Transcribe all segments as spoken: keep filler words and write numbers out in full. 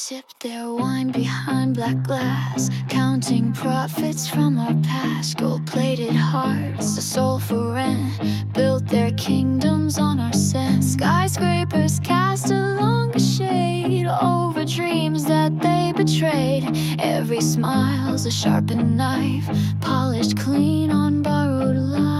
sip their wine behind black glass, counting profits from our past. Gold-plated hearts, a soul for rent, built their kingdoms on our scent. Skyscrapers cast a longer shade over dreams that they betrayed. Every smile's a sharpened knife, polished clean on borrowed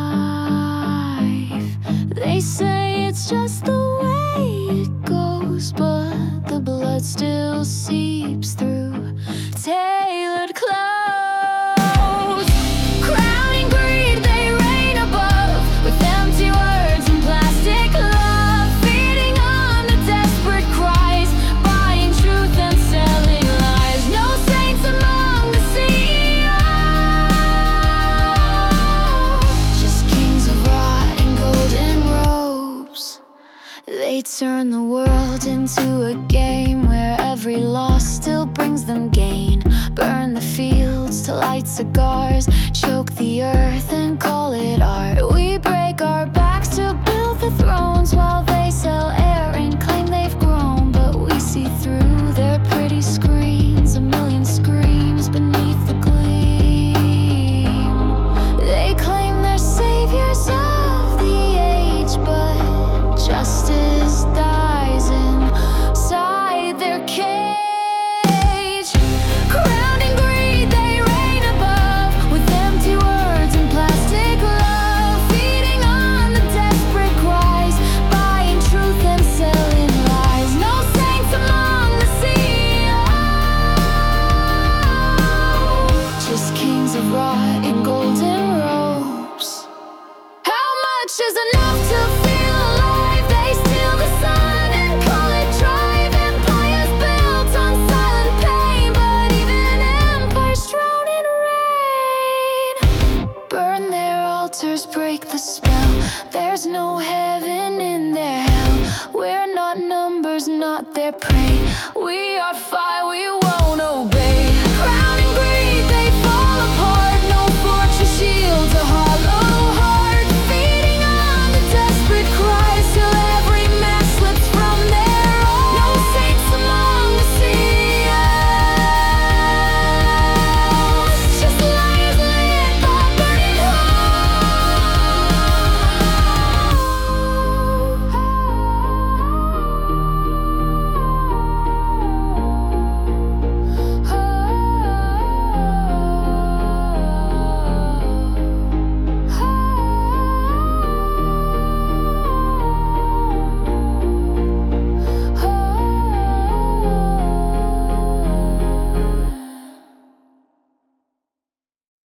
life. They say it's just the way it goes, but the blood still seeps through tailored clothes. Crowning greed, they reign above, with empty words and plastic love, feeding on the desperate cries, buying truth and selling lies. No saints among the C E Os, just kings of rotting golden robes. They turn the world into a game where every loss still brings them gain. Burn the fields to light cigars, choke the earth and call it art. We break our backs to build the thrones while they sell air and claim they've grown. But we see through their pretty screens, a million screams beneath the gleam. They claim they're saviors of the age, but justice dies inside their cage. Crowning greed, they reign above, with empty words and plastic love, feeding on the desperate cries, buying truth and selling lies. No saints among the C E Os, just kings of rotting golden robes. How much is enough to feel alive? They steal the sun and call it drive. Empires built on silent pain, but even empires drown in rain. Burn their altars, break the spell. There's no heaven in their hell. We're not numbers, not their prey. We are fire, we won't obey.